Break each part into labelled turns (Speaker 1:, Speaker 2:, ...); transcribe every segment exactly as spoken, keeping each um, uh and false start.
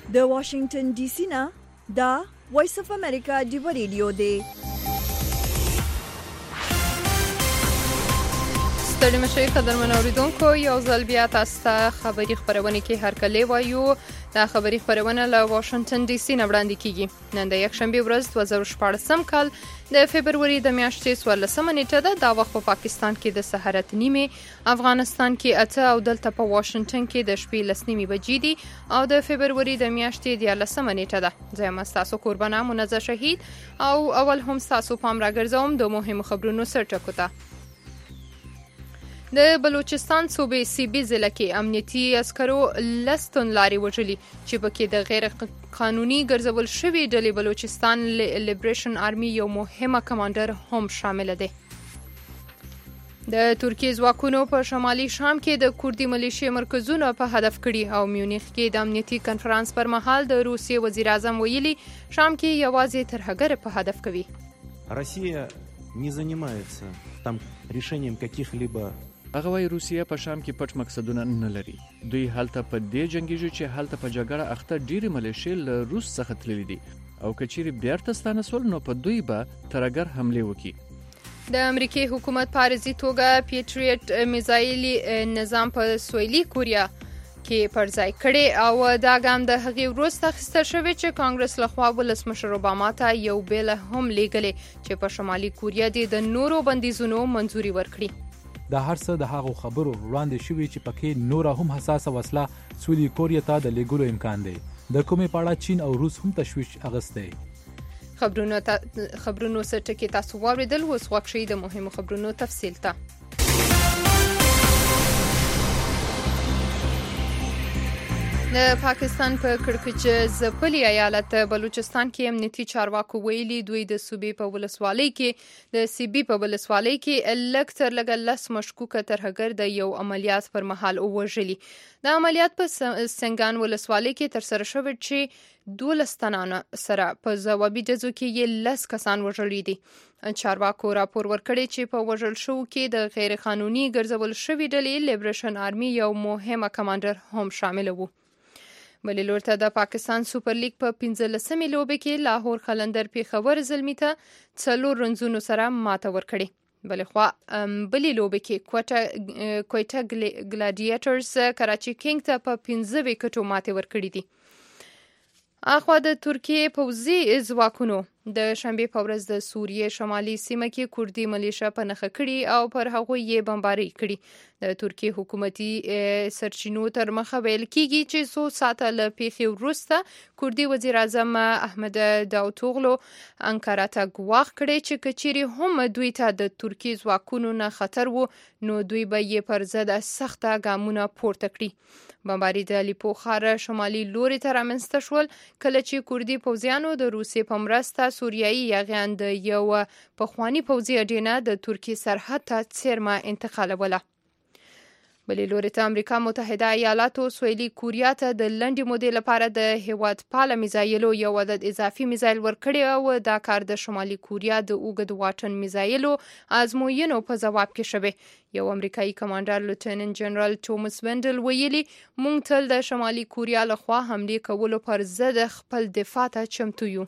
Speaker 1: د واشنگټن ډي سي نه دا وایس اف امریکا دی ریډیو دی.
Speaker 2: ستړي مشي قدرمن اوریدونکو، یو ځل بیا تاسو ته خبری خبرونه کې هر کله وایو. دا خبری خبرونه له واشنگټن ډي سي نه وړاندې کیږي. نن د یکشنبه ورځ دوه زره شپاړسم کال د فبروري د میاشتې څوارلسمه نیټه ده. دا وخت په پاکستان کې د سحر اته نیمه، افغانستان کې اته او دلته په واشنگټن کې د شپې لس نیمه بجې دي او د فبروري د میاشتې دیارلسمه نیټه ده. زه یم تاسو قربانه منزه شهید او اول هم تاسو پام راګرځوم د مهمو خبرونو سرټکو ته. د بلوچستان صوبې سیبي ضلع کې امنیتي عسکرو لستون لاري وژلي چې پکې د غیر قانوني ګرځول شوی ډلې بلوچستان لیبریشن آرمي یو مهمه کمانډر هم شامل دی. د ترکیې ځواکونو په شمالي شام کې د کوردي ملیشې مرکزونه په هدف کړي او میونخ کې د امنیتي کنفرانس پر مهال د روسیې وزیر اعظم ویلي شام کې یوازې ترهګر په هدف کوي.
Speaker 3: روسیا не занимается там решением каких-либо.
Speaker 4: هغه وايي روسیا په شام کې پټ مقصدونه نه لري. دوی هلته په دې جنگیږي چې هلته په جګړه اخته ډېری ملیشې له روس څخه تللي دي او کچېرې بیرته ستانه سول نو په دوی به ترهګر حمله وکړي.
Speaker 2: د امریکای حکومت په عارضي توګه پیټریټ میزایل نظام په سویلي کوریا کې پر ځای کړي او دا ګام د هغې وروسته اخیستل شوی چې کانګرس لخوا ولسمشر اوباما ته یو بیل هم لیږلی چې په شمالي کوریا دې د نورو بندیزونو منځوري ورکړي.
Speaker 5: دا هر څه د هغو خبرو وړاندې شوي چې پکې نوره هم حساسه وسله سویلي کوریا ته د لیږلو امکان دی. د کومې په اړه چین او روس هم تشویش اغستی.
Speaker 2: خبرونو تا... خبرونو سرټکي تاسو واوریدل. اوس وخت شي د مهمو خبرونو تفصیل ته. د پاکستان په کړکېچ ځپلي ایالت بلوچستان کې امنیتي چارواکو ویلي دوی د صوبې په ولسوالۍ کې د سیبي په ولسوالۍ کې لږ تر لږه لس مشکوکه ترهګر د یو عملیات پر مهال ووژلي. د عملیات په سنگان ولسوالۍ کې ترسره شوی چې دولس تنانه سره په ځوابي ډزو کې یې لس کسان وژلي دي. چارواکو راپور ورکړی چې په وژل شو کې د غیر قانوني ګرځول شوی ډلې لیبریشن آرمي یو مهمه کمانډر هم شامل وو. بلې لور ته د پاکستان سوپر لیګ په پنځلسمې لوبې کې لاهور قلندر پیښور زلمي ته څلور رنزونو سره ماته ورکړې. بلې خوا بلې لوبې کې کوټه کوټه ګلاډیټرز کراچي کینګ ته په پنځه وکټو ماته ورکړې دي. اخوا د ترکیې پوځي ځواکونو د شنبه په ورځ د سوریې شمالي سیمه کې کوردي ملیشه په نښه کړي او پر هغه یې بمباري کړي. د ترکیې حکومتي سرچینو تر مخه ویل کیږي چې څو ساعته له پیښې وروسته کوردي وزیر اعظم احمد داوطوغلو انکارا ته ګواښ کړی چې کچېرې هم دوی ته د ترکیې ځواکونو نه خطر وو نو دوی به یې پر ضد سخته ګامونه پورته کړي. بمباري د الیپو ښار شمالي لوري ته رامنځته شول کله چې کوردي پوځیانو د روسیې په مرسته سوریایي یاغیان د یو پخواني پوځي اډینه د ترکیې سرحد ته څیرمه انتقالوله. بلې لوري ته امریکا متحده ایالاتو سویلي کوریا ته د لنډې مودې لپاره د هیواد پاله میزایلو یو عدد اضافي میزایل ورکړی او دا کار د شمالي کوریا د اوږد واټن میزایلو ازموینو په ځواب کې شوی. یو امریکایي کمانډر لیوټننټ جنرال توماس وینډل ویلي موږ تل د شمالي کوریا لخوا حملې کولو پر ضد خپل دفاع ته چمتو یو.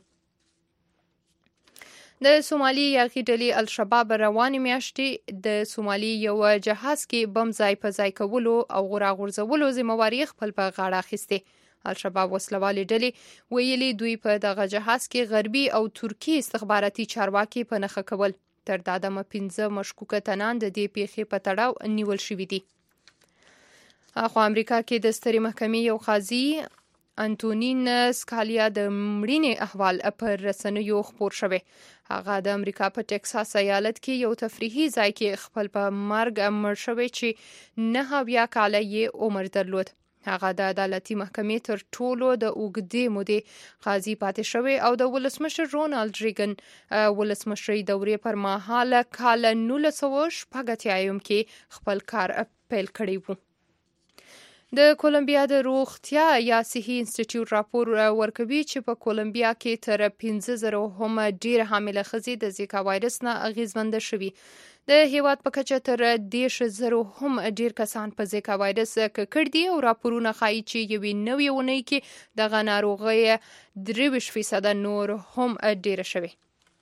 Speaker 2: د سومالي یاغي ډلې الشباب روانې میاشتې د سومالي یو جهاز کې بم ځای په ځای کولو او راغورځولو ذمہواري خپل په غاړه اخیستې. الشباب وسلوالې ډلې ویلي دوی په دغه جهاز کې غربي او ترکي استخباراتي چارواکي په نښه کول. تر دا دمه پنځه مشکوکه تنان د دې پیښې په تړاو نیول شوي دي. اخوا امریکا کې د سترې محکمې یو قاضي انټونین سکالیا د مړینې احوال پر رسنیو خپور شوی. هغه د امریکا په ټکساس ایالت کې یو تفریحي ځای کې خپل په مرګ مړ شوی چې نهه اویا کاله یې عمر درلود. هغه د عدالتي محکمې تر ټولو د اوږدې مودې قاضي پاتې شوی او د ولسمشر رونالد ریګن ولسمشرۍ دورې پر مهال کال نولس سوه شپږ اتیا کې خپل کار پیل کړی و. د کولمبیا د روغتیا یا صحي انسټیټیوټ راپور ورکوي چې په کولمبیا کې تر پنځه زره هم ډېر حامله ښځې د زیکا وایرس نه اغېزمنده شوي. د هیواد په کچه تر دېرش زرو هم ډېر کسان په زیکا وایرس ککړ دي او راپورونه ښایي چې یوې نوې اونۍ کې دغه ناروغۍ درې ویشت فیصده نور هم ډېره شوې.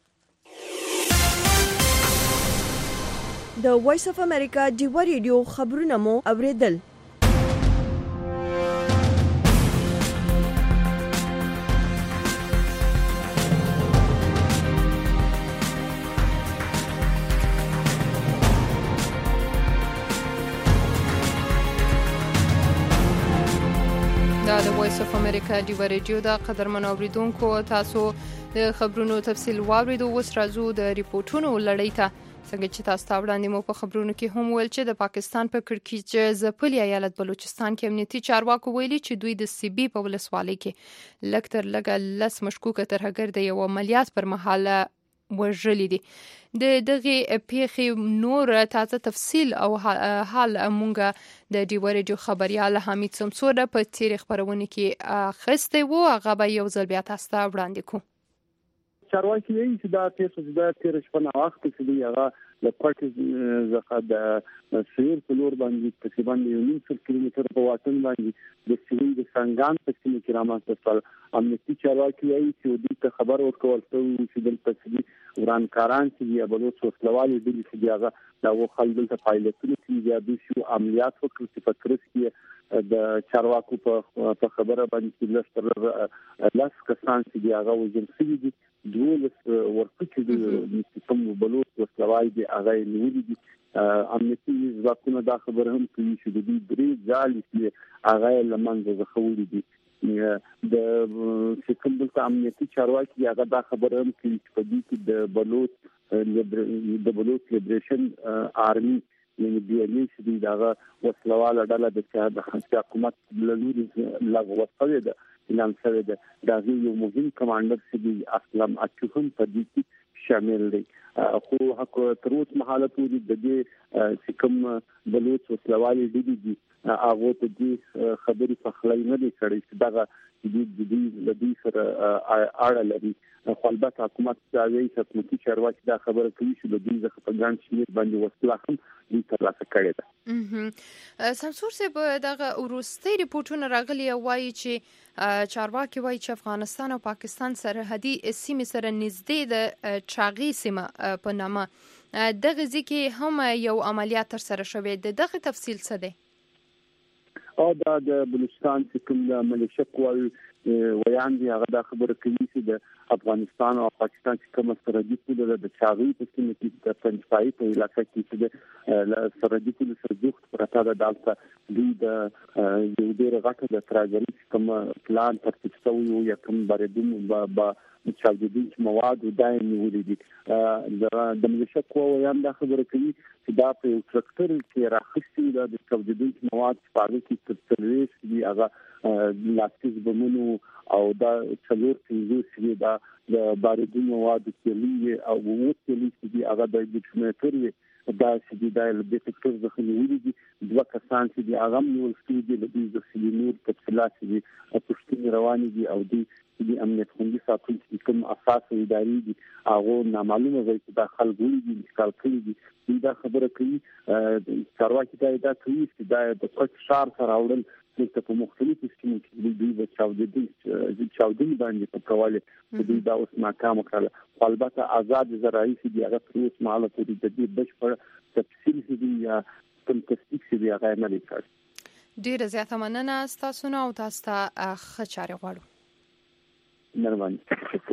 Speaker 1: د وایس اف امریکا ډیوا ریډیو خبرونه مو اوریدل.
Speaker 2: دا د وایس اف امریکا ډیوا ریډیو د قدرمن اوریدونکو تاسو د خبرونو تفصیل واوریدو. اوس راځو د ریپورتونو لړۍ ته. څنګه چې تاسو ته وړاندې مو په خبرونو کې هم ویل چې د پاکستان په کړکېچ ځپلي ایالت بلوچستان کې امنیتي چارواکو ویلي چې دوی د سی بي په ولسوالۍ کې لږ تر لږه لس مشکوکه ترهګر د یو عملیات پر مهال وژلي دي. د دغه پیښې نور تازه تفصیل او حال مونږه د ډیوا ریډیو خبريال حمید سمسور په تیر خبرونه کې اخسته وو. هغه به یو ځل بیا تاسو ته وړاندې کوم.
Speaker 6: چارواکي یې چې دا پیښه د تیر شپه نه وخت کې دی هغه د پټ زقه د سیر په لور باندې تقریبا یو نیم سل کیلومتر په واټن باندې د سویل د سنگان په سیمه کې رامنځته امنیتي چارواکي یې چې دوی ته خبر ورکول شوی چې د تسلی ورانکاران چې بلوچ وسلوالي دي چې هغه دا و خلک ته پایلټونه چې د شو عملیات وکړي چې فکرس کې د چارواکو په خبره باندې لږ تر لاس کسان چې هغه وژل شوي دي. دولس ورکه د کوم بلوچ وسلوال دي هغه نیولې دي. امنیتي ځواکونه دا خبره هم کوي چې د دې درې ځالې چې هغه لمنځه ځخولې دي. د سکم د امنیتي چارواکي هغه دا خبره هم کوي چې په دې کې د بلوچ د بلوچ لیبریشن آرمي یعنی بي ال ای چې دا وسلواله ډله د حکومت لوري لغوه شوې ده اعلان شوی ده. دا یو مهم کمانډر چې اسلام اچوهم په دې کې شامل دی. خو حق تر اوسه مهاله پورې د دې چې کوم بلوچ وسلوالي دي دي هغه ته دې خبرې په خلای نه دي کړې چې دا د دې د دې سره اړه لري. خو البته حکومت داوی چې حکومتي چارواکي دا خبره کوي چې د دې ځخه په ګڼ شمېر باندې وسله هم دوی ترلاسه کړې
Speaker 2: ده. سمسور صاحب دغه وروستي ریپورتونه راغلي وایي چې چارواکي وایي چې افغانستان او پاکستان سرحدي سیمې سره نږدې د چاغي سیمه په نامه دغه ځکه هم یو عملیات تر سره شوی دی. دغه تفصیل څه دی؟
Speaker 6: او دا د بلوچستان چې کوم ملیشه قواوي ویان دي هغه دا خبره کوي چې د افغانستان او پاکستان چې کوم سرحدي پوله د چاغي په سیمه کې د پنځپای په علاقې کې چې د سرحدي پوله سره جوړ پراته ده. دالته دوی د یو ډېر غټه د تراجري کوم پلان ترتیب شوی یا کوم باندې با چاودېدونکي مواد دایمي ولې دي. د ملیشه قواویان دا خبره کوي چې دا په یو تراکتور کې راخستي دا د چاودېدونکي مواد په اړه کې تدریس دي هغه لاستیک بمونو او دا څلور پنځه چې دا د باردونو مواد کې او وڅلي چې هغه د ډیټونیټر دا چې دا د ډیټکټر ځخه نیولې دي. دوه کسان چې هغه نیول شوي دي د دې د سلینور تفصیلات چې پښتون رواني دي او د د امنیت خوندي ساتونکو کوم اساس اداري دي هغه نامعلومه وي چې دا خلګو دي انتقال کړي دي. دا خبره کوي چارواکي دا دا کوي چې دا د پټ شار سره اورل چې په مختلفو سیمو کې دوی د چاودېدل چاودنې باندې په کواله چې دوی دا اوس ناکام کړل. البته آزاد زراعي چې هغه پروس ماله پورې د دې بشپړ تفصیل دي یا کوم تصدیق چې هغه نه لیکل.
Speaker 2: ډیره زیاته مننه تاسو نو او تاسو ته ښه چارې غواړو.
Speaker 6: مهرباني.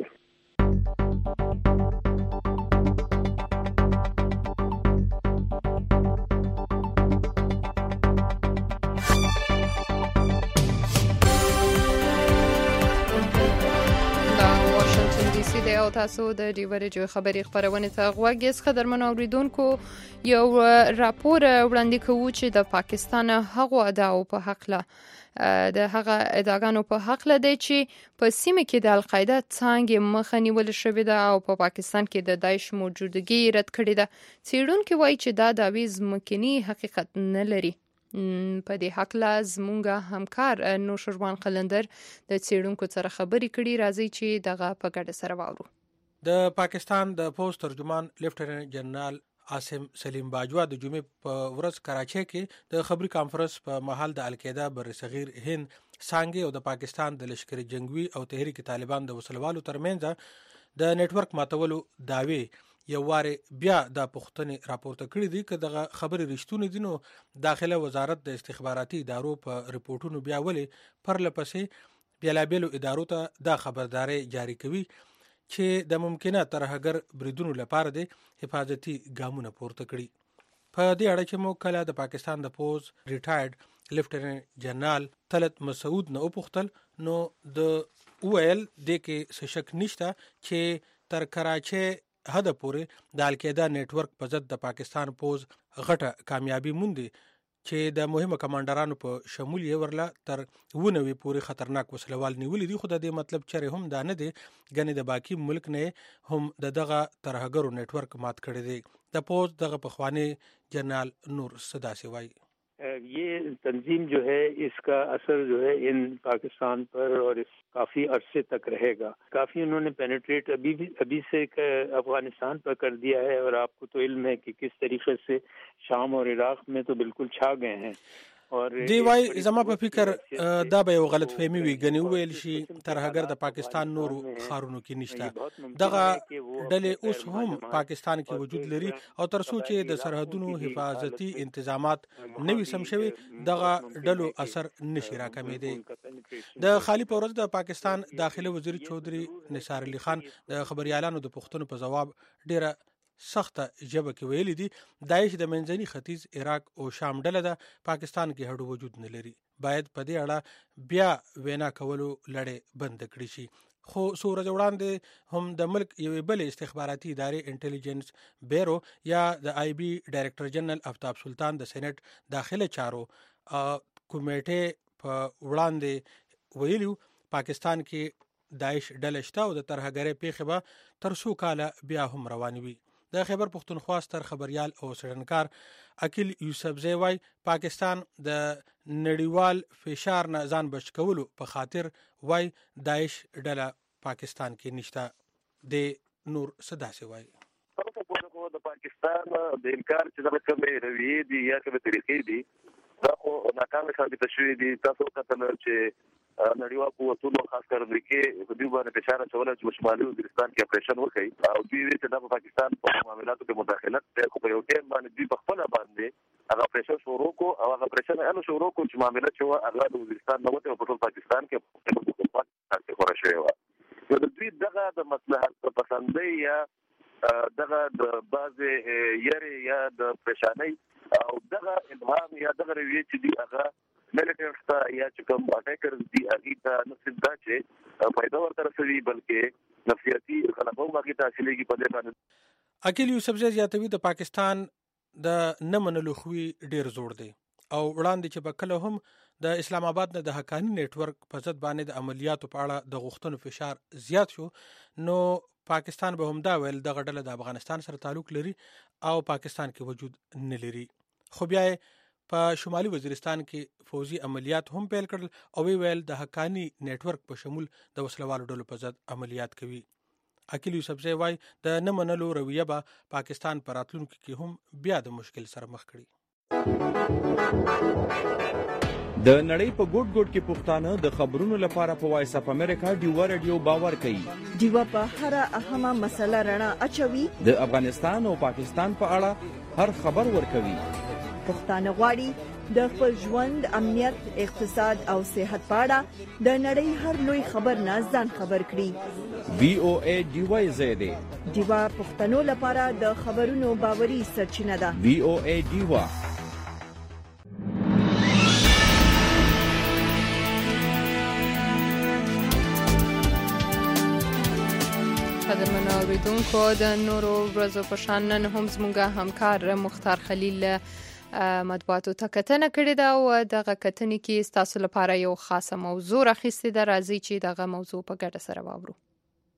Speaker 2: دی او تاسو د ډیوا ریډیو خبري خبرونه ته غوږی خبرمن اوریدونکو یو راپور وړاندې کوي چې د پاکستان هغو ادعاو په حق له د هغه ادعاګانو په حق له دی چې په سیمه کې د القاعده څنګه مخه نیول شوې ده او په پاکستان کې د داعش موجودګي رد کړې ده. څېړونکو وایي چې دا داوی ځمکني حقیقت نه لري. په دې حق لا زمونږ همکار نوشروان قلندر د څېړونکو سره خبرې کړي. راځي چې دغه په ګډه سره واورو.
Speaker 7: د پاکستان د پوسټ ترجمان لیفټیننټ جنرال عاصم سلیم باجوا د جمعې په ورځ کراچۍ کې د خبري کانفرنس په محل د القاعده بر صغیر هند څانګې او د پاکستان د لشکري جنگوي او تحریک طالبان د وسلوالو ترمنځ د نیټورک ماتولو داوی یو واره بیا د پښتنې راپورته کړی دی چې دغه خبري رښتونی دي. نو داخله وزارت د استخباراتي ادارو په ریپورتونو بیا ولې پر لپسې بیلابیلو ادارو ته دا خبرداري جاری کوي چې د ممکنه ترهګر بریدونو لپاره د حفاظتي ګامونه پورته کړي. په دې اړه چې مو کله د پاکستان د پوز ریټایرډ لیفټیننټ جنرال طلعت مسعود نه وپوښتل نو د ویل د کې څه شک نشته چې تر کراچۍ حد پورې د القاعده نیټورک په ضد د پاکستان پوز غټه کامیابی موندي چې د مهمه کمانډرانو په شمول یې ورله تر ونوي پورې خطرناک وسلوال نیولې دي. خو د دې مطلب چره هم دا نه دی غني د باقی ملک نه هم د دغه ترهګرو نیټورک مات کړی دی. د پوز دغه پخوانی جنرال نور صداسي وایي
Speaker 8: یہ تنظیم جو ہے اس کا اثر جو ہے ان پاکستان پر اور اس کافی عرصے تک رہے گا. کافی انہوں نے پینیٹریٹ ابھی بھی ابھی سے افغانستان پر کر دیا ہے اور آپ کو تو علم ہے کہ کس طریقے سے شام اور عراق میں تو بالکل چھا گئے ہیں.
Speaker 7: دی وای زما په فکر دا به یو غلط فهمي وي غني ویل شي ترهګر د پاکستان نورو خارونو کې نشته. دغه ډلې اوس هم پاکستان کې وجود لري او تر څو چې د سرحدونو حفاظتي انتظامات نوي سم شوي دغه ډلو اثر نشي راکمېدی. د خالی پورز د پاکستان داخله وزیر چودري نثار علي خان د خبريالانو د پښتنو په جواب ډیره سخته جبه کې ویلي دي داعش د منځني ختیځ عراق او شام ډله د پاکستان کې هډو وجود نه لري. باید په دې اړه بیا وینا کولو لړې بند کړي شي. خو سوره وړاندې هم د ملک یوې بل استخباراتي ادارې انټيليجنس بیرو یا د آی بي ډایریکټر جنرال افتاب سلطان د سېنات داخله چارو کمیټې په وړاندې ویلو پاکستان کې داعش ډله شته او د ترهګرۍ پیښه به تر څو کاله بیا هم روان وي. د خیبر پښتونخوا ستر خبريال او څېړنکار اکیل یوسفزی وای پاکستان د نړیوال فشار نه ځان بچ کولو په خاطر وای داعش ډله پاکستان کې نشته. د نور صداسي وای
Speaker 9: د پاکستان د انکار چې د کومې رویې دي یا کومې طریقې دي دا خو ناکامه ثابت شوې دي. تاسو کتل چې نړیوال قوتونو خاص کر امریکا په دې باندې فشار اچول چې شمالي وزیرستان کې اپریشن وکړي او دوی چې د پاکستان په معاملاتو کې مداخلت کوي په یو ټیم باندې دوی په خپل باندې هغه اپریشن شروع کو او هغه اپریشن هغه شروع کو چې معاملات شو هغه د وزیرستان نو ته په ټول پاکستان کې په حکومت کې خورا شوی و. نو د دوی دغه د مصلحت پسندۍ یا دغه د باز یری یا د پریشانی او دغه ابهام یا دغه رویه چې دی هغه ملټري ستا یا چې کوم اټیکرز دي هغه ته نه صدا چې پیدا ورته رسوي بلکې نفسیاتي غلبه هغه ته حاصلېږي په دې باندې.
Speaker 7: اکیل یوسفزی زیاتوي د پاکستان د نه منلو خوي ډیر زوړ دی او وړاندې چې بکله هم د اسلام آباد نه د حقانی نیټورک په ضد باندې د عملیاتو په اړه د غوښتنو فشار زیات شو نو پاکستان به هم دا ویل د غډله د افغانستان سره تعلق لري او پاکستان کې وجود نه لري. خو بیا په شمالي وزیرستان کې فوزي عملیات هم پیل کړل او ویل د حقانی نیټورک په شمول د وسلوالو ډلو په ضد عملیات کوي. اکیل یوسفزی وای د نه منلو رویه به پاکستان پر راتلونکو کې هم بیا د مشکل سره مخ کړي.
Speaker 10: د نړۍ په ګوټ ګوټ کې پښتانه د خبرونو لپاره په وایس اپ امریکا ډیوا رادیو باور کوي.
Speaker 1: ډیوا په هر اهمه مسله رڼا اچوي.
Speaker 10: د افغانستان او پاکستان په اړه هر خبر ورکوي.
Speaker 1: پښتانه غواړي د خپل ژوند امنیت اقتصاد او صحت په اړه د نړۍ هر لوی خبر نه ځان خبر کړي.
Speaker 10: وی او ای ډیوا زیاده
Speaker 1: ډیوا پښتنو لپاره د خبرونو باوري سرچینه ده.
Speaker 10: وی او ای ډیوا
Speaker 2: قدرمن اوریدونکو د نورو ورځو په شان نن هم زموږ همکار مختار خلیل مطبوعاتو ته کتنه کړې ده او دغه کتنې کې ستاسو لپاره یو خاصه موضوع راخیستې ده. راځي چې دغه موضوع په ګډه سره واورو.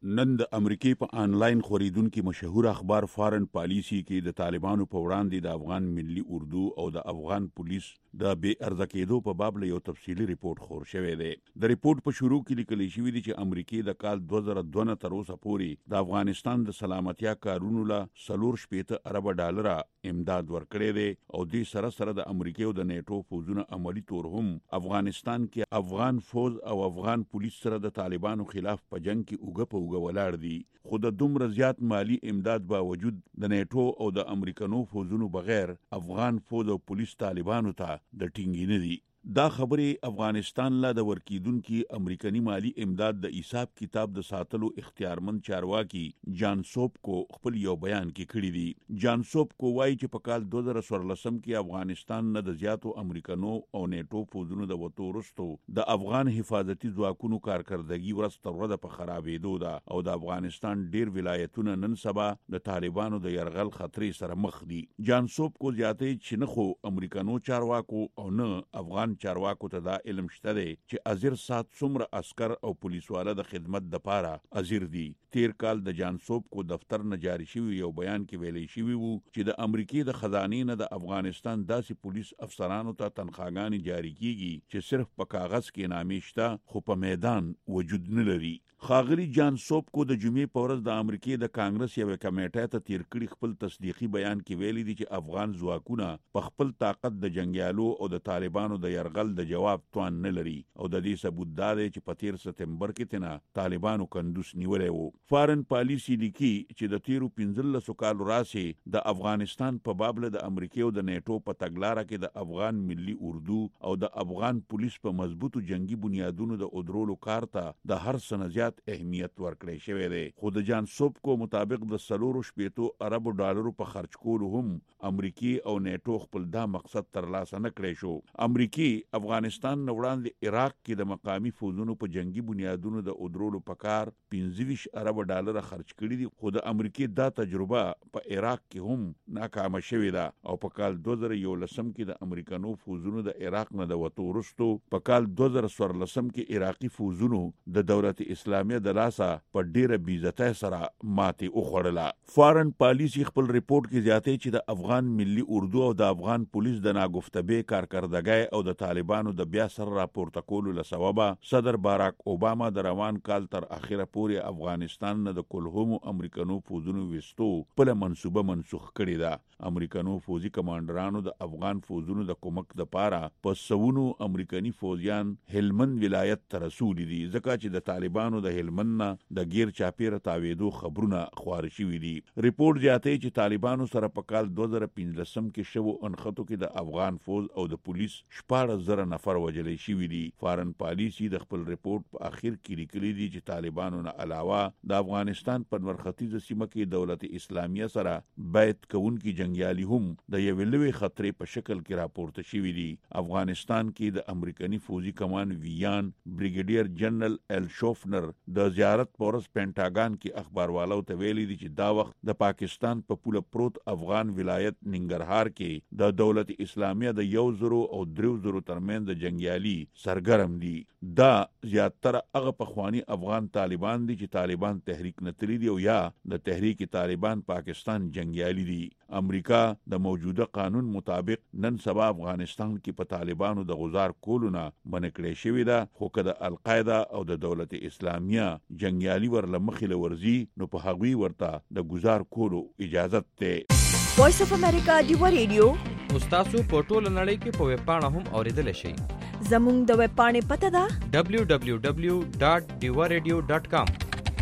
Speaker 11: نن د امریکای په آنلاین خوریدونکو مشهور اخبار فارن پالیسی کې د طالبانو په وړاندې د افغان ملي اردو او د افغان پولیس د بې ارزه کېدو په باب له یو تفصیلي ریپورت خور شوی دی. د ریپورت په شروع کې لیکل شوی دی چې امریکای د کال دوه زره دوه نه تر اوسه پورې د افغانستان د سلامتیا کارونو له څلور شپېته ارب ډالر امداد ورکړی دی او دې سره سره د امریکای او د نیټو فوزونه عملی تور هم افغانستان کې افغان فوز او افغان پولیس سره د طالبانو خلاف په جنگ کې اوګه په اوګه ولاړ دي. خو د دومره زیات مالی امداد باوجود د نیټو او د امریکانو فوزونو بغیر افغان فوز او پولیس طالبانو ته د ټینګي نه دي. دا خبرې افغانستان لا د ورکیدونکو امریکایي مالی امداد د حساب کتاب د ساتلو اختیارمند چارواکي جان سوپکو خپل یو بیان کې کړی دی. جان سوپکو وایي چې په کال دوه زره څوارلسم کې افغانستان نه د زیاتو امریکانو او نیټو فوزونو د وټو وروسته د افغان حفاظتي ځواکونو کارکردګي ورځ تر ورځې په خرابېدو ده او د افغانستان ډیر ولایتونه نن سبا د طالبانو د يرغل خطرې سره مخ دي. جان سوپکو زیاتوي چې نه خو امریکانو چارواکو او نه افغان چارواکو ته دا علم شته دی چې ازیر سات څومره عسكر او پولیسواله د خدمت د پاره ازیر دي. تیر کال د جان سوپکو دفتر نه جاری شوی یو بیان کې ویلي شوی وو چې د امریکای د خزانې نه د افغانستان داسې پولیس افسرانو ته تنخواګانې جاری کیږي چې صرف په کاغذ کې نامې شته خو په میدان وجود نه لري. خاغلی جان سوپکو د جمعې په ورځ د امریکای د کانګرس یو کمیټه ته تیر کړي خپل تصدیقي بیان کې ویلي دي چې افغان ځواکونه په خپل طاقت د جنگیالو او د طالبانو د يرغل د جواب توان نه لري او د دې ثبوت دا دی چې په تیر سپتمبر کې تنه طالبانو کندوس نیولې وو. فارن پالیسی لیکي چې د تیرو پنځلسو کالو راسې د افغانستان په باب له د امریکای او د نیټو په تګلارې کې د افغان ملي اردو او د افغان پولیس په مضبوطو جنگي بنیادونو د ادرولو کار ته د هر سنجات اهمیت ورکړی شوی دی. خو د جان سوپکو مطابق د سلورو شپېتو اربو ډالرو په خرج کولو هم امریکای او نیټو خپل دا مقصد ترلاسه نه کړی شو. امریکای افغانستان نه وړاندې عراق کې د مقامی فوزونو په جنگي بنیادونو د ادرولو په کار پنځه ویشت ارب ډالر خرج کړي دي. خو د امریکای دا تجربه په عراق کې هم ناکامه شوې ده او په کال دوه زره یولسم کې د امریکانو فوزونو د عراق نه د وټو وروسته په کال دوه زره څوارلسم کې عراقي فوزونو د دولت اسلامي د لاسه په ډیره بیزتۍ سره ماتې وخوړله. فارن پالیسی خپل ریپورت کې زیاتې چې د افغان ملي اردو او د افغان پولیس د ناګفتبې کارکردګۍ او د طالبانو د بیا سر راپورته کولو له سببه صدر باراک اوباما د روان کال تر اخره پورې افغانستان نه د کلهمو امریکانو فوزونو وستو په منصوبه منسوخ کړی ده. امریکانو فوزي کمانډرانو د افغان فوزونو د کومک د پاره په سونو امریکایي فوجیان هلمند ولایت ته رسولي دي ځکه چې د طالبانو د هلمند نه د غیر چاپیره تاویدو خبرونه خوار شوي دي. ریپورت زیاتوي چې طالبانو سره په کال دوه زره پنځلسم کې شوو انخطو کې د افغان فوج او د پولیس شپاړس زره نفر وژل شوي دي. فارن پالیسی د خپل ریپورت په اخر کې لیکلي دي چې طالبانو نه علاوه د افغانستان په مرختیزه سیمه کې دولت اسلامیه سره بیعت کوونکي جنگیالي هم د یوې لوی خطرې په شکل کې راپورته شوي دي. افغانستان کې د امریکایي فوجي کمان ویان بریګیډیر جنرال ال شوفنر د زیارت پورس پینټاګان کې اخباروالو ته ویلي دي چې دا وخت د پاکستان په پوله پروت افغان ولایت ننګرهار کې د دولت اسلامیه د یو زرو او درو زرو ترمن د جنگیالي سرګرم دي. دا زیاتره هغه پخوانی افغان طالبان دي چې طالبان تحریک نه تللی دي او یا د تحریک طالبان پاکستان جنگیالي دي. امریکا د موجوده قانون مطابق نن سبا افغانستان کې په طالبانو د غزار کولونه منکړې شوې ده خو که د القاعده او د دولت اسلامیه جنگیالي ورله مخې له ورځي نو په هغوی ورته د گزار کولو اجازت ده.
Speaker 1: وایس اف امریکا دیوا ریډیو
Speaker 10: تاسو په ټوله نړۍ کې په ویب پاڼه هم اوریدل شئ.
Speaker 1: زموږ د ویب پاڼې پته ده
Speaker 10: دبلیو دبلیو دبلیو ډاٹ ډیوا ریډیو ډاٹ کام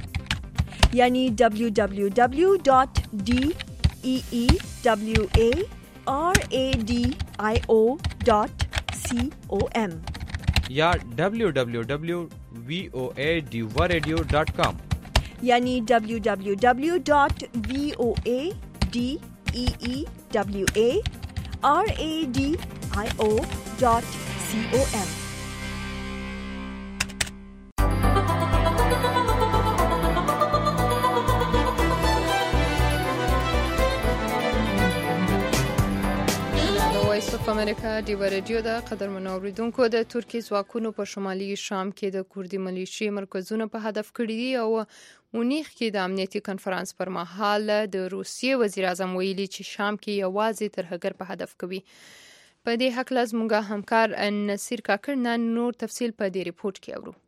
Speaker 1: یعنی دبلیو دبلیو دبلیو ډاٹ ډی ای ای ڈبلیو اے آر اے ڈی آئی او ڈاٹ سی او ایم
Speaker 10: یا ڈبلیو ڈبلیو ڈبلیو وی او اے ڈیوا ریڈیو ڈاٹ کام
Speaker 1: یعنی ڈبلیو ڈبلیو ڈبلیو ڈاٹ وی او اے ڈی ای ای ڈبلیو اے آر اے ڈی آئی او ڈاٹ سی او ایم.
Speaker 2: امریکا دیوا رادیو د قدرمنو اوریدونکو د ترکیې ځواکونو په شمالي شام کې د کوردي ملیشي مرکزونه په هدف کړي دي او مونیخ کې د امنیتي کنفرانس پر مهال د روسیې وزیر اعظم ویلي چې شام کې یوازې ترهګر په هدف کوي. په دې هکله زموږ همکار نصیر کاکړ نن نور تفصیل په دې ریپورت کې اورو.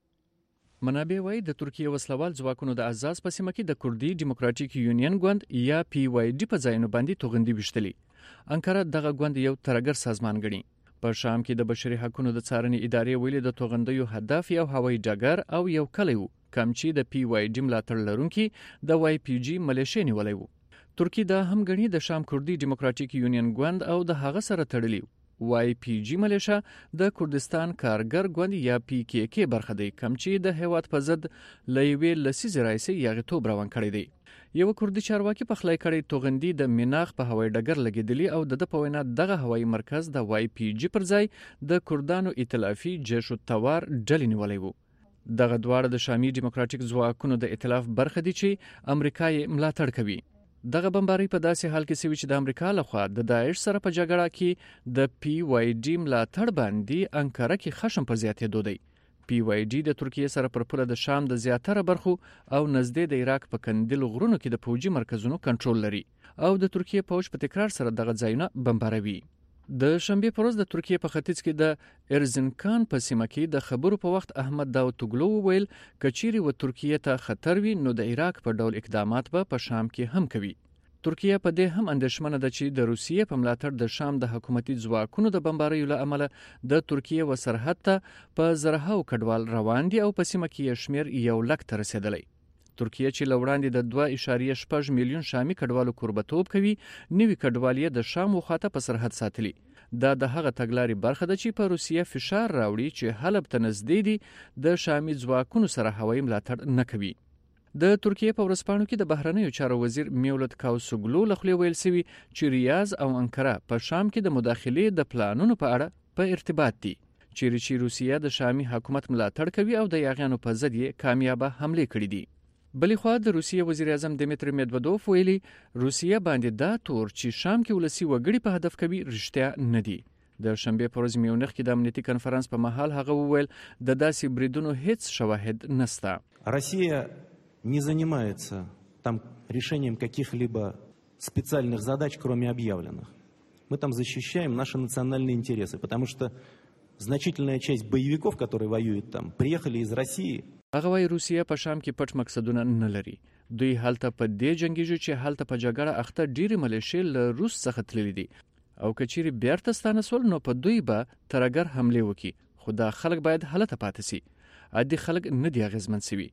Speaker 4: منابع وايي د ترکیه وسلوال ځواکونو د ازاز په سیمه کې د کوردي ډیموکراټیک یونین ګوند یا پی وای ډي په ځایونو باندې توغندي وشتلي. انکاره دغه ګوند یو ترهګر سازمان ګڼي. په شام کې د بشري حقوقو د څارنې ادارې ویلي د توغندیو هدف یو هوایي ډګر او یو کلی و کوم چې د پی وای ډي ملاتړ لرونکي د وای پی جي ملیشې نیولې وو. ترکیه د هم غني د شام کوردي ډیموکراټیک یونین ګوند او د هغه سره تړلي وای پی جی ملیشا د کردستان کارګر ګوند یا پی کې کې برخه دی کوم چې د هیواد په ضد لوی لسیز رئیسي یغتوب روان کړی دی. یو کردي چارواکي په خلای کړي توغندي د میناخ په هوایي ډګر لګیدلی او د په وینا دغه هوایي مرکز د وای پی جی پر ځای د کردانو ائتلافي جيش الثوار ډلې نیولې وو. دغه دواړه د شامي ډیموکراټیک ځواکونو د ائتلاف برخه دي چې امریکا یې ملاتړ کوي. دغه بمباري په داسې حال کې سوي چې د امریکا لخوا د داعش سره په جګړه کې د پی وای ډي ملاتړ باندې انکاره کې خشم په زیاتېدو دی. پی وای ډي د ترکیه سره پر پوله د شام د زیاتره برخو او نږدې د عراق په کندل غرونو کې د فوجي مرکزونو کنټرول لري او د ترکیه پوج په تکرار سره دغه ځایونه بمباروي. د شنبه پروز د ترکیه په ختیځ کې د ارزنکان په سیمه کې د خبرو په وخت احمد داوطوغلو ویل کچيري و ترکیه ته خطر وي نو د عراق په ډول اقدامات به په شام کې هم کوي. ترکیه په دې هم اندېښمنه ده چې د روسیې په ملاتړ د شام د حکومتي ځواکونو د بمباریو له امله د ترکیه و سرحد ته په زرهاو کډوال روان دي او په سیمه کې شمیر یو لک ته رسیدلی. ترکیه چې لوړاندې د دوه اعشاریه شپږ میلیون شامي کډوالو کوربتوب کوي نوي کډوالۍ د شام وخاته په سرحد ساتلي. دا د هغه تګلارې برخه ده چې په روسیه فشار راوړي چې حلب ته نږدې دي د شامي ځواکونو سره هوایي ملاتړ نه کوي. د ترکیه په ورځپاڼو کې د بهرنیو چارو وزیر میولت کاوسوګلو لخوا ویل شوی چې ریاض او انکره په شام کې د مداخلې د پلانونو په اړه په ارتباط دي چې چې روسیه د شامي حکومت ملاتړ کوي او د یاغیانو په ضد یې کامیابه حمله کړې دي. بلې خوا د روسیې وزیر اعظم دمیتری میدودوف ویلي روسیه باندې دا تور چې شام کې ولسی وګړي په هدف کوي رښتیا نه دي. د شنبه پر ورځ میونخ کې د امنیتي کنفرانس په مهال هغه وویل د داسې بریدونو هیڅ شواهد نشته.
Speaker 3: روسیه не занимается там решением каких-либо специальных задач, кроме объявленных. Мы там защищаем наши национальные интересы, потому что значительная часть боевиков, которые воюют там, приехали из России.
Speaker 4: هغه وايي روسیه په شام کې پټ مقصدونه نه لري. دوی هلته په دې جنگیږي چې هلته په جګړه اخته ډیری ملیشې له روس څخه تللي دي او کچيري بیرته ستانه سول نو په دوی به ترګر حمله وکي. خو دا خلک باید هلته پاتې سي. عادي خلک نه دی اغیزمن سوي.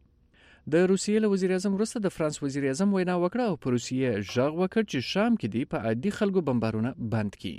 Speaker 4: د روسیې له وزیر اعظم وروسته د فرانس وزیر اعظم وینا وکړه او په روسیې ژغ وکړ چې شام کې دی په عادي خلکو بمبارونه بند کړي.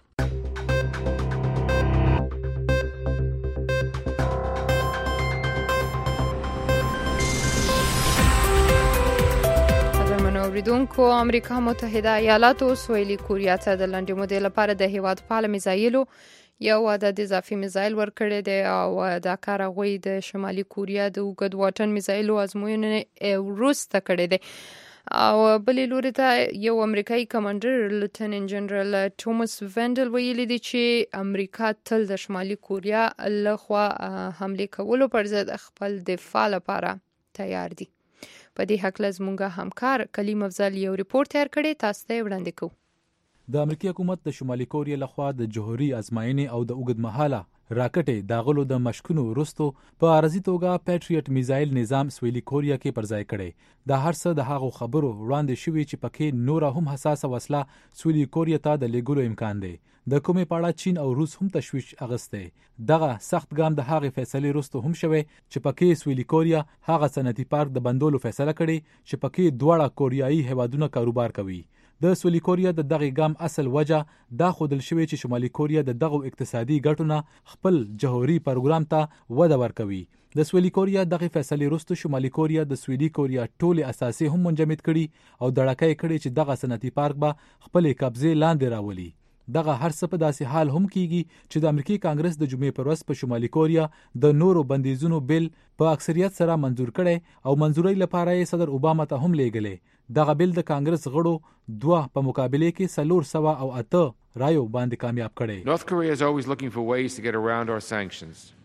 Speaker 2: اوریدونکو امریکا متحده ایالاتو سویلي کوریا ته د لنډې مودې لپاره د هیواد پاله میزایلو یو عدد اضافي میزایل ورکړی دی او دا کار هغوی د شمالي کوریا د اوږد واټن میزایلو ازموینې وروسته کړی دی. او بلې لوري ته یو امریکایي کمانډر لیفټیننټ جنرال توماس وینډل ویلي دی چې امریکا تل د شمالي کوریا له خوا حمله کولو پر ضد خپل دفاع لپاره تیار دي. په دې حق لزمونږه همکار کلیم افضل یو ریپورت تیار کړی تاسو ته وړاندې کوو.
Speaker 5: د امریکای حکومت د شمالي کوریا لخوا د جوهري ازمایښتې او د اوږد مهاله راکټې داغلو د مشکونو وروستو په عارضي توګه پیټریټ میزایل نظام سویلي کوریا کې پرځای کړي. دا هر څه د هغو خبرو وړاندې شوي چې پکې نور هم حساسه وسله سویلي کوریا ته د لیږلو امکان دی. د کومې پاړه چین او روس هم تشویش اغسته. دغه سخت ګام د هغې فیصلې وروسته هم شوی چې پکې سویلي کوریا هغه صنعتي پارک د بندولو فیصله کړې چې پکې دواړه کوریایي هیوادونه کاروبار کوي. د سویلي کوریا د دغه ګام اصل وجه دا خودل شوی چې شمالي کوریا د دغه اقتصادي ګټونه خپل جوهري پروګرام ته وده ورکوي. د سویلي کوریا دغه فیصلې وروسته شمالي کوریا د سویلي کوریا ټول اساسي هم منجمد کړي او دړکې کړي چې دغه صنعتي پارک به خپل قبضه لاندې راولي. دغه هر څه په داسې حال هم کیږي چې د امریکای کانګرس د جمعې پر ورځ په شمالي کوریا د نورو بندیزونو بل په اکثریت سره منزور کړي او منزورۍ لپاره یې صدر اوباما ته هم لیږلې. دغه بل د کانګرس غړو دوه په مقابله کې سلور سوا او اته رایو باندې کامیاب کړي.
Speaker 12: North Korea is always looking for ways to get around our sanctions.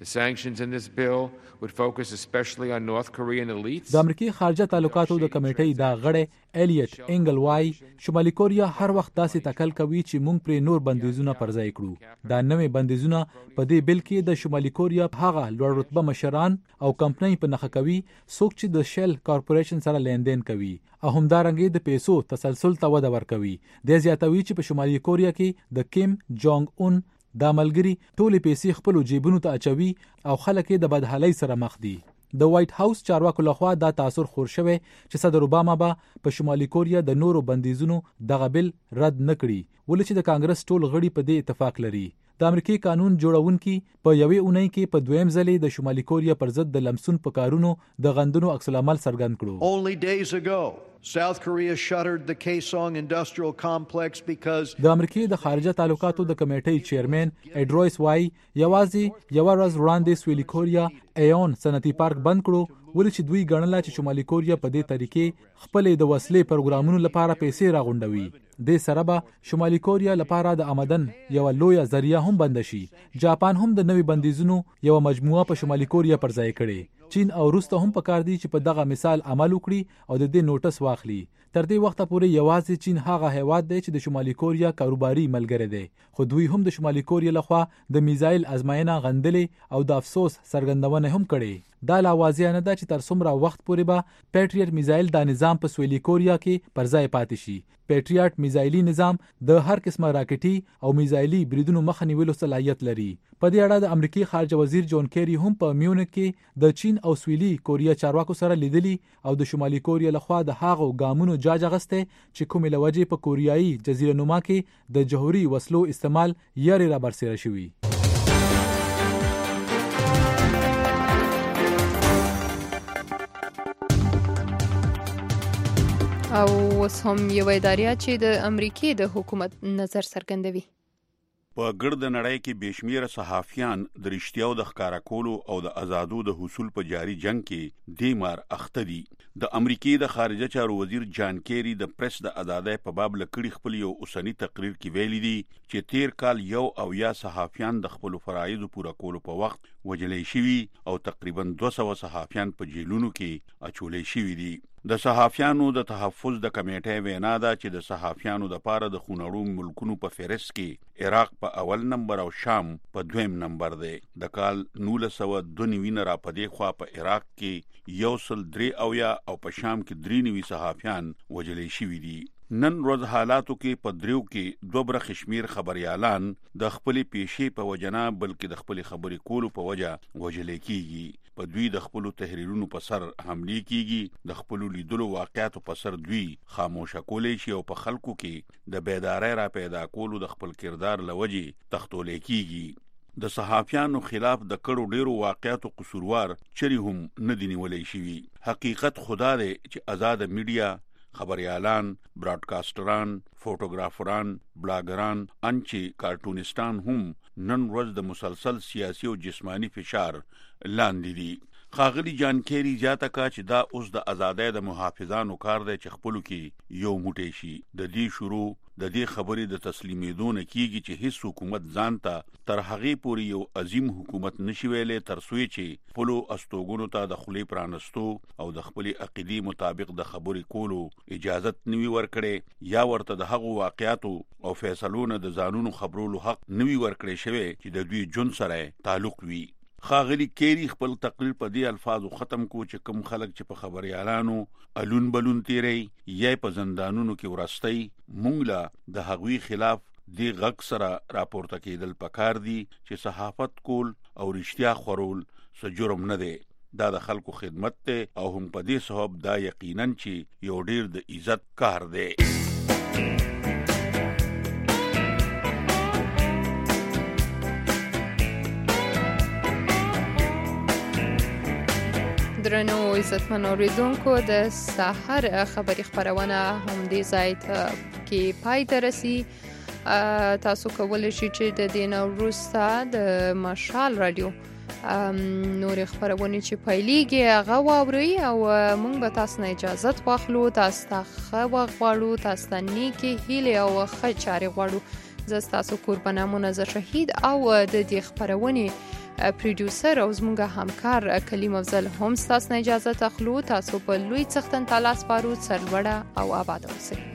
Speaker 12: The sanctions in this bill would focus especially on North Korean elites.
Speaker 5: د امریکای خارجه تعلقاتو د کمیټې دا غړی الیټ انګل وای شمالي کوریا هر وخت داسې تکل کوي چې موږ پر نور بندیزونه پرځای کړو. دا نوې بندیزونه په دې بل کې د شمالي کوریا هغه لوړ رتبه مشران او کمپنۍ په نخښه کوي څوک چې د شل کارپوریشن سره لیندین کوي او همدارنګه د پیسو تسلسل ته وده ورکوي. د زیاتوي چې په شمالي کوریا کې د کیم جونګ اون دا ملګری ټولې پیسې خپل جیبونو ته اچوي او خلک یې د بدحالۍ سره مخ دي. د وایټ هاوس چارواکو لخوا دا تاثر خور شوی چې صدر اوباما به په شمالي کوریا د نورو بندیزونو دغه بل رد نه کړي ولې چې د کانګرس ټول غړي په دې اتفاق لري. د امریکای قانون جوړونکي په یوې اونۍ کې په دویم ځلې د شمالي کوریا پر ضد د لمسون په کارونو د غندنو عکس العمل څرګند کړو.
Speaker 13: Only days ago South Korea shuttered the Kaesong industrial complex because
Speaker 5: د امریکای د خارجه تعلقاتو د کمیټې چیرمن اډرویس وای یوازې یو ورځ وړاندې سویلي کوریا ایون صنعتي پارک بند کړو ولې چې دوی ګڼله چې شمالي کوریا په دې طریقې خپل د وسلې پروګرامونو لپاره پیسې راغونډوي. د سره به شمالي کوریا لپاره د آمدن یو لویه ذریعہ هم بند شي. جاپان هم د نوي بندیزونو یو مجموعه په شمالي کوریا پر ځای کړي. چین او روس ته هم پکار دي چې په دغه مثال عمل وکړي او د دې نوټس واخلي. تر دې وخته پورې یوازې چین هغه هیواد دی چې د شمالي کوریا کاروباري ملګری دی خو دوی هم د شمالي کوریا لخوا د میزایل ازمایښت غندلې او د افسوس څرګندونه هم کړې. دا لا واضح نه ده چې تر څومره وخت پورې به پیټریټ میزایل د نظام په سویلي کوریا کې پر ځای پاتې شي. پیټریټ میزایلي نظام د هر قسمه راکټي او میزایلي بریدونو مخه نیولو صلاحیت لري. په دې اړه د امریکای خارجه وزیر جون کیری هم په میونخ کې د چین او سویلي کوریا چارواکو سره لیدلی او د شمالي کوریا لخوا د هغو ګامونو جاج اخیسته چې کومې لوجې په کوریایي جزیره نما کې د جوهري وسلو استعمال یاري را برسېره شوی.
Speaker 2: او اوس هم یو ادارې چې د امریکای د حکومت نظر څرګندوي.
Speaker 11: په ګرد نړۍ کې بشمیره صحافیان د رښتیاو د ښکارا کولو او د آزادو د حصول په جاری جنگ کې دیمار اخته دي. د امریکای د خارجه چارو وزیر جان کیری د پریس د آزادۍ په باب لکړي خپل یو اوسنی تقریر کې ویلي دي چې تیر کال یو او یا صحافیان د خپل فرایض پوره کولو په وخت وجلې شوي او تقریبا دوه سوه صحافیان په جیلونو کې اچولې شوي دي. د صحافیانو د تحفظ د کمیټې وینا ده چې د صحافیانو د پاره د خونړو ملکونو په فهرست کې عراق په اول نمبر او شام په دویم نمبر دی. د کال نولس سوه دوه نوي نه را پدې خوا په عراق کې یو سل درې اویا او په شام کې درې نوي صحافیان وجلې شوي دي. نن ورځ حالاتو کې په دریو کې دوه برخې شمیر خبريالان د خپلې پیشې په وجنا بلکې د خپلې خبرې کولو په وجه وجلې کیږي. په دوی د خپل تحریرونو په سر حمله کیږي، د خپل لیدلو واقعاتو په سر دوی خاموشه کولې شي او په خلکو کې د بیدارۍ را پیدا کولو د خپل کردار لوجي تختولې کیږي. د صحافیانو خلاف د کړو ډیرو واقعاتو قصوروار چری هم نه دی نیولې شوی. حقیقت خدا دی چې آزاد میډیا، خبريالان، براډکاسټران، فوټوګرافران، بلاګران، انچي کارټونستان هم نن ورځ د مسلسل سیاسي او جسمانی فشار لاندې دي. خاغلی جان کیری زیاته کا چې دا اوس د آزادۍ د محافظانو کار دی چې خپلو کې یو موټی شي. د دې شروع د دې خبرې د تسلیمېدو نه کیږي چې هیڅ حکومت ځان ته تر هغې پورې یو عظیم حکومت نشي ویلی تر څو چې خپلو استوګنو ته د خولې پرانستو او د خپلې عقیدې مطابق د خبرې کولو اجازت نوي ورکړی یا ورته د هغو واقعاتو او فیصلو نه د ځانونو خبرولو حق نوي ورکړی شوی چې د دوی جون سره تعلق وي. خاغلی کیری خپل تقریر په دې الفاظو ختم کو چې کوم خلک چې په خبريالانو الون بلون تیری یا په زندانونو کې ورستۍ مونږ لا د هغوی خلاف دی غږ سره راپورته کېدل پکار دي چې صحافت کول او رښتیا خورول څه جرم نه دی. دا د خلکو خدمت ته او هم په دې سبب دا یقینا چې یو ډیر د عزت کار دی.
Speaker 2: درنو عزتمن اوریدونکو د سحر خبری خبرونه هم دې ځای ته کې پای ته رسي. تاسو کولی شئ چې د دې نه وروسته د مشال رادیو نورې خبرونه چې پیلېږي هغه واورئ او موږ به تاسو نه اجازت واخلو. تاسو ته ښه وخت غواړو، تاسو ته نیکې هیلې او ښه چارې غواړو. زه ستاسو کوربانه منظر شهید او د دې خبرونې پروډوسر او زموږ همکار کلیم افضل هم تاسو نه اجازه تخلو. تاسو په لوی څښتن تعالی سپارو. سرلوړه او آباد اوسئ.